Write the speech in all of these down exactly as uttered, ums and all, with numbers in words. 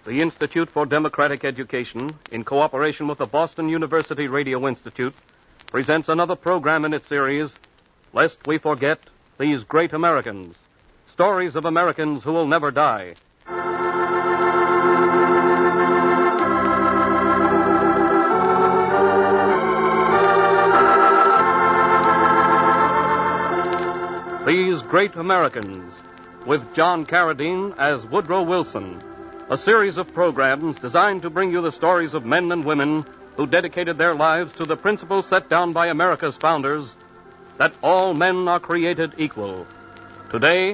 the Institute for Democratic Education, in cooperation with the Boston University Radio Institute, presents another program in its series, Lest We Forget These Great Americans, stories of Americans who will never die. These Great Americans, with John Carradine as Woodrow Wilson, a series of programs designed to bring you the stories of men and women who dedicated their lives to the principles set down by America's founders, that all men are created equal. Today,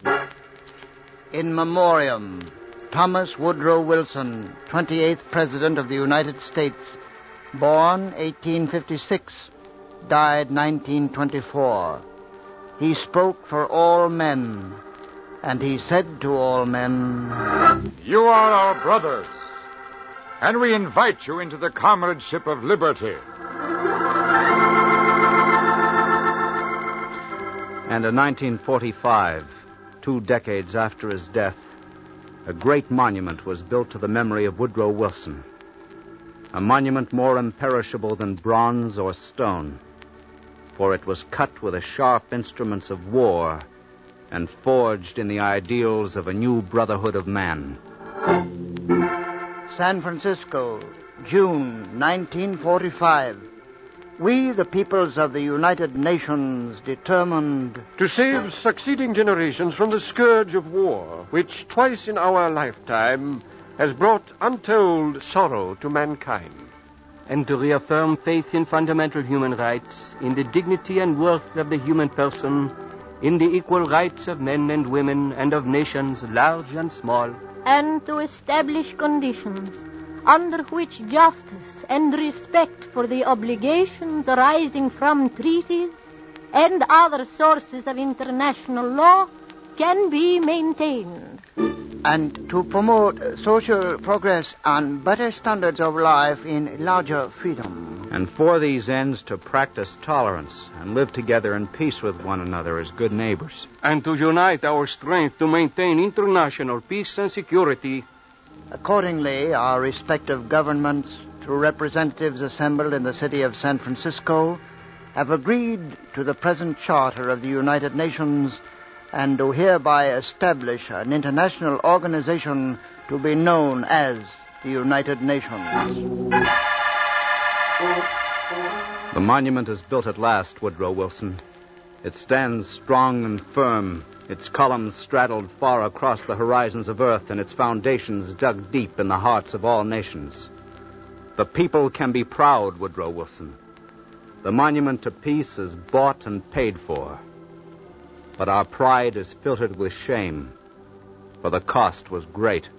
in memoriam, Thomas Woodrow Wilson, twenty-eighth President of the United States, born eighteen fifty-six, died nineteen twenty-four. He spoke for all men, and he said to all men, "You are our brothers, and we invite you into the comradeship of liberty." And in nineteen forty-five, two decades after his death, a great monument was built to the memory of Woodrow Wilson. A monument more imperishable than bronze or stone, for it was cut with the sharp instruments of war and forged in the ideals of a new brotherhood of man. San Francisco, June nineteen forty-five. We, the peoples of the United Nations, determined to save succeeding generations from the scourge of war, which twice in our lifetime has brought untold sorrow to mankind. And to reaffirm faith in fundamental human rights, in the dignity and worth of the human person, in the equal rights of men and women and of nations large and small. And to establish conditions under which justice and respect for the obligations arising from treaties and other sources of international law can be maintained. And to promote social progress and better standards of life in larger freedom. And for these ends to practice tolerance and live together in peace with one another as good neighbors. And to unite our strength to maintain international peace and security. Accordingly, our respective governments, through representatives assembled in the city of San Francisco, have agreed to the present charter of the United Nations and do hereby establish an international organization to be known as the United Nations. The monument is built at last, Woodrow Wilson. It stands strong and firm, its columns straddled far across the horizons of earth and its foundations dug deep in the hearts of all nations. The people can be proud, Woodrow Wilson. The monument to peace is bought and paid for. But our pride is filtered with shame, for the cost was great.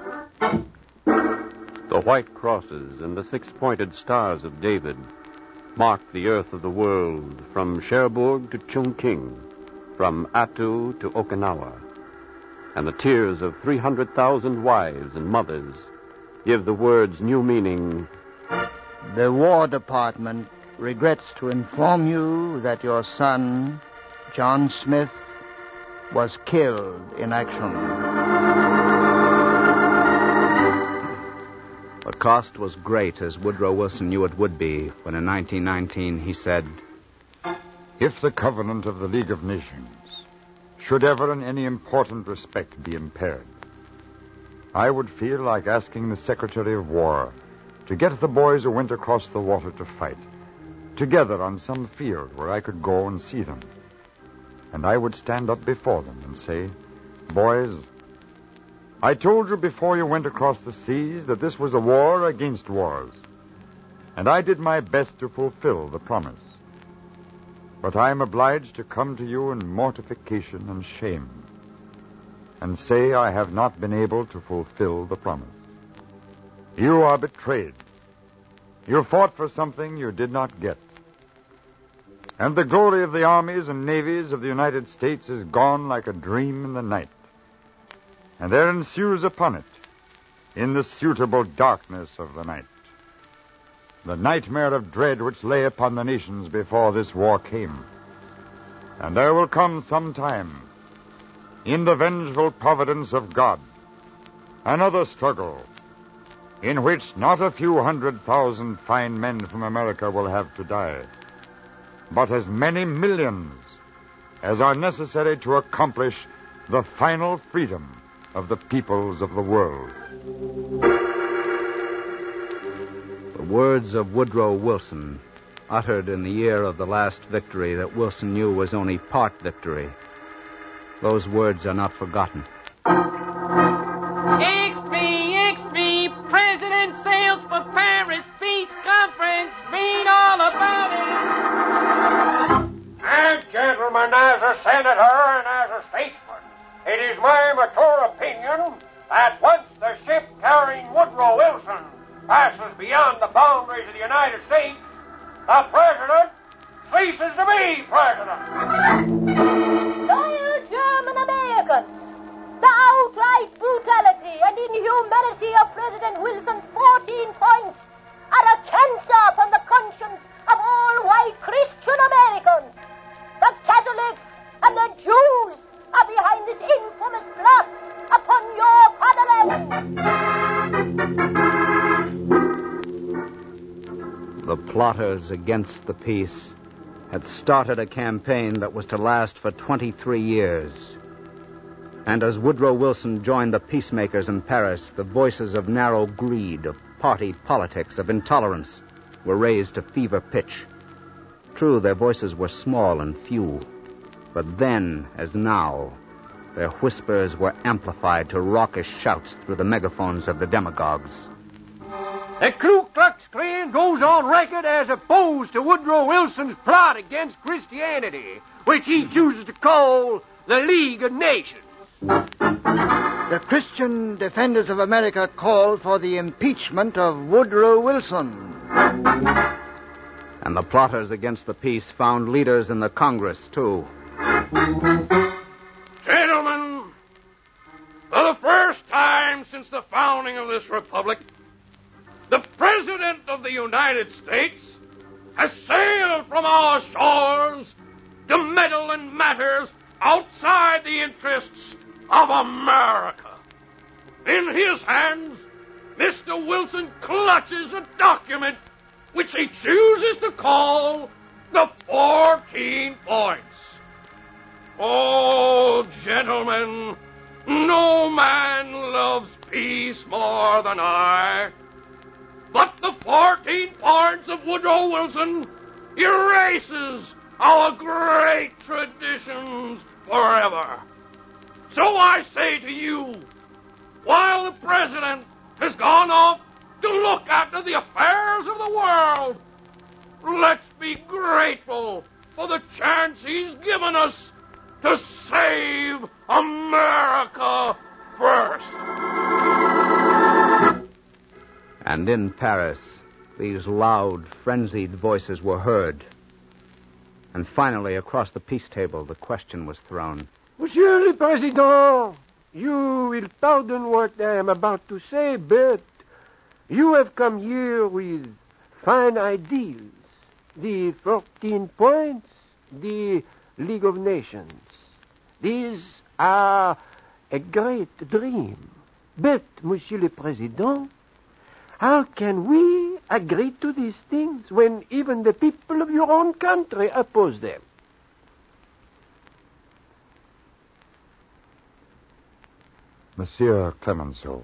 The white crosses and the six-pointed stars of David mark the earth of the world from Cherbourg to Chongqing, from Attu to Okinawa. And the tears of three hundred thousand wives and mothers give the words new meaning. The War Department regrets to inform you that your son, John Smith, was killed in action. The cost was great, as Woodrow Wilson knew it would be, when in nineteen nineteen he said, "If the covenant of the League of Nations should ever in any important respect be impaired, I would feel like asking the Secretary of War to get the boys who went across the water to fight, together on some field where I could go and see them. And I would stand up before them and say, 'Boys, I told you before you went across the seas that this was a war against wars, and I did my best to fulfill the promise. But I am obliged to come to you in mortification and shame and say I have not been able to fulfill the promise. You are betrayed. You fought for something you did not get. And the glory of the armies and navies of the United States is gone like a dream in the night. And there ensues upon it, in the suitable darkness of the night, the nightmare of dread which lay upon the nations before this war came. And there will come some time, in the vengeful providence of God, Another struggle in which not a few hundred thousand fine men from America will have to die, but as many millions as are necessary to accomplish the final freedom of the peoples of the world. The words of Woodrow Wilson, uttered in the year of the last victory that Wilson knew was only part victory, those words are not forgotten. Ixby, Ixby, President sails for Paris Peace Conference. Read all about it. And, gentlemen, as a senator and as a statesman, it is my mature opinion that once the ship carrying Woodrow Wilson passes beyond the boundaries of the United States, the president ceases to be president. Loyal German Americans, the outright brutality and inhumanity of President Wilson's fourteen points are a cancer upon the conscience of all white Christian Americans. The Catholics and the Jews are behind this infamous plot upon your fatherland. The plotters against the peace had started a campaign that was to last for twenty-three years. And as Woodrow Wilson joined the peacemakers in Paris, the voices of narrow greed, of party politics, of intolerance were raised to fever pitch. True, their voices were small and few, but then, as now, their whispers were amplified to raucous shouts through the megaphones of the demagogues. The Ku Klux Klan goes on record as opposed to Woodrow Wilson's plot against Christianity, which he chooses to call the League of Nations. The Christian Defenders of America call for the impeachment of Woodrow Wilson. And the plotters against the peace found leaders in the Congress, too. Gentlemen, for the first time since the founding of this republic, the President of the United States has sailed from our shores to meddle in matters outside the interests of America. In his hands, Mister Wilson clutches a document which he chooses to call the Fourteen Points. Oh, gentlemen, no man loves peace more than I. But the Fourteen Points of Woodrow Wilson erases our great traditions forever. So I say to you, while the President has gone off to look after the affairs of the world, let's be grateful for the chance he's given us to save America first. And in Paris, these loud, frenzied voices were heard. And finally, across the peace table, the question was thrown. Monsieur le Président, you will pardon what I am about to say, but you have come here with fine ideals. The fourteen points, the League of Nations. These are a great dream. But, Monsieur le Président, how can we agree to these things when even the people of your own country oppose them? Monsieur Clemenceau,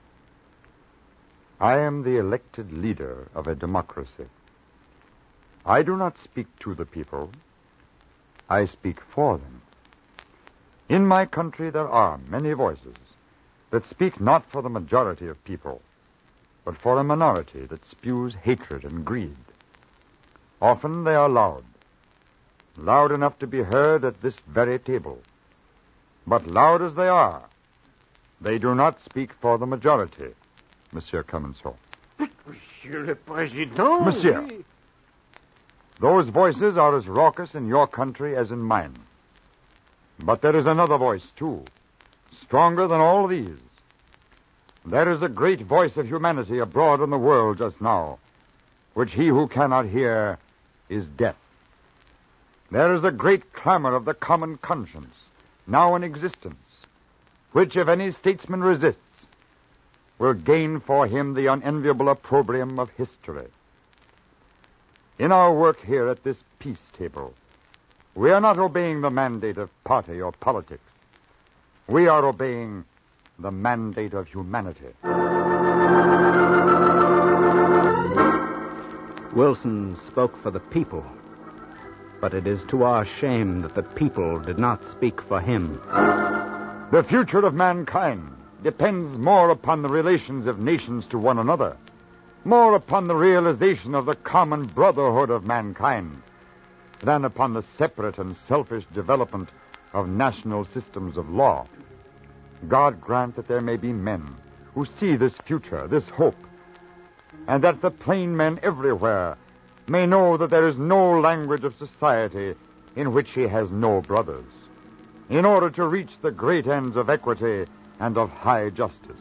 I am the elected leader of a democracy. I do not speak to the people. I speak for them. In my country there are many voices that speak not for the majority of people, but for a minority that spews hatred and greed. Often they are loud, loud enough to be heard at this very table. But loud as they are, they do not speak for the majority, Monsieur Clemenceau. But, Monsieur le Président... Monsieur, we... those voices are as raucous in your country as in mine. But there is another voice, too, stronger than all these. There is a great voice of humanity abroad in the world just now, which he who cannot hear is deaf. There is a great clamor of the common conscience, now in existence, which if any statesman resists, will gain for him the unenviable opprobrium of history. In our work here at this peace table, we are not obeying the mandate of party or politics. We are obeying the mandate of humanity. Wilson spoke for the people, but it is to our shame that the people did not speak for him. The future of mankind depends more upon the relations of nations to one another, more upon the realization of the common brotherhood of mankind, than upon the separate and selfish development of national systems of law. God grant that there may be men who see this future, this hope, and that the plain men everywhere may know that there is no language of society in which he has no brothers, in order to reach the great ends of equity and of high justice.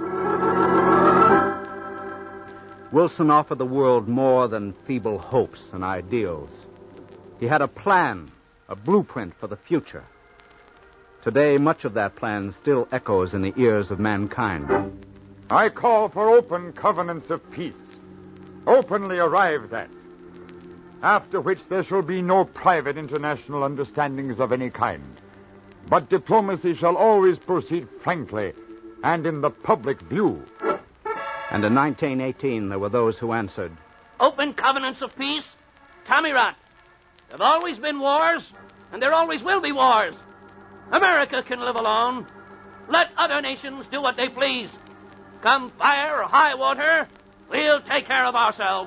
Wilson offered the world more than feeble hopes and ideals. He had a plan, a blueprint for the future. Today, much of that plan still echoes in the ears of mankind. I call for open covenants of peace, openly arrived at, after which there shall be no private international understandings of any kind, but diplomacy shall always proceed frankly and in the public view. And in nineteen eighteen, there were those who answered, Open covenants of peace? Tommy rot. There have always been wars, and there always will be wars. America can live alone. Let other nations do what they please. Come fire or high water, we'll take care of ourselves.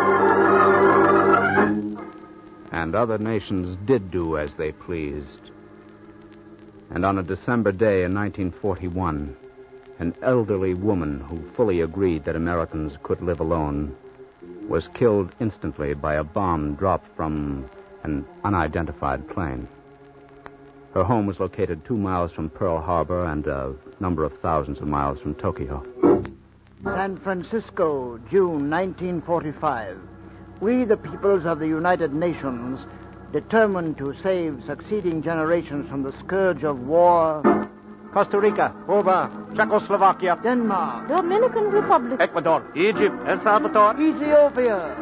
And other nations did do as they pleased. And on a December day in nineteen forty-one, an elderly woman who fully agreed that Americans could live alone was killed instantly by a bomb dropped from an unidentified plane. Her home was located two miles from Pearl Harbor and a number of thousands of miles from Tokyo. San Francisco, June nineteen forty-five. We, the peoples of the United Nations, determined to save succeeding generations from the scourge of war. Costa Rica, Cuba, Czechoslovakia, Denmark, Dominican Republic, Ecuador, Egypt, El Salvador, Ethiopia.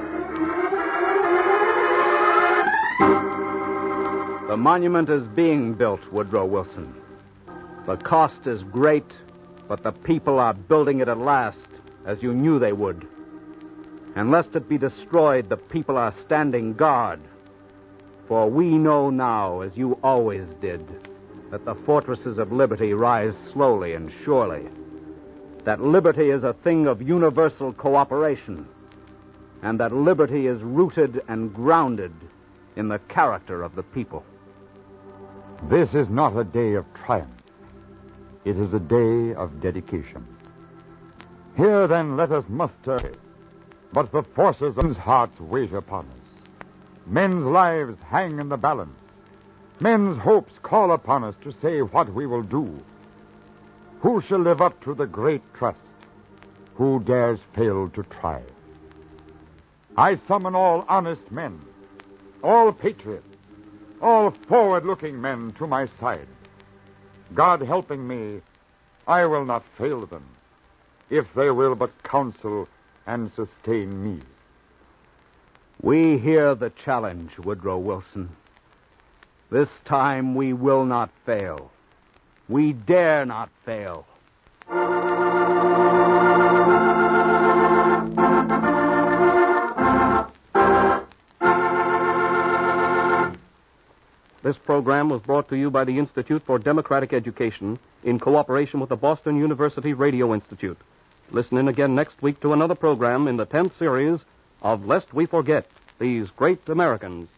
The monument is being built, Woodrow Wilson. The cost is great, but the people are building it at last, as you knew they would. And lest it be destroyed, the people are standing guard. For we know now, as you always did, that the fortresses of liberty rise slowly and surely. That liberty is a thing of universal cooperation. And that liberty is rooted and grounded in the character of the people. This is not a day of triumph. It is a day of dedication. Here, then, let us muster. But the forces of men's hearts wait upon us. Men's lives hang in the balance. Men's hopes call upon us to say what we will do. Who shall live up to the great trust? Who dares fail to try? I summon all honest men, all patriots, all forward-looking men to my side. God helping me, I will not fail them, if they will but counsel and sustain me. We hear the challenge, Woodrow Wilson. This time we will not fail. We dare not fail. This program was brought to you by the Institute for Democratic Education in cooperation with the Boston University Radio Institute. Listen in again next week to another program in the tenth series of Lest We Forget These Great Americans.